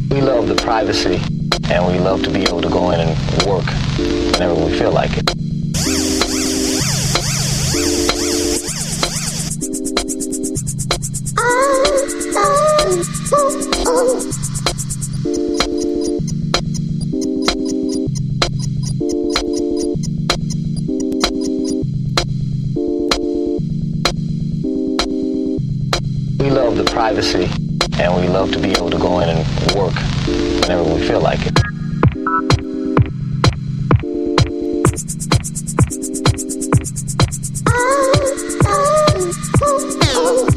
We love the privacy, and we love to be able to go in and work whenever we feel like it. We love the privacy, and we love to be able to go in and work whenever we feel like it.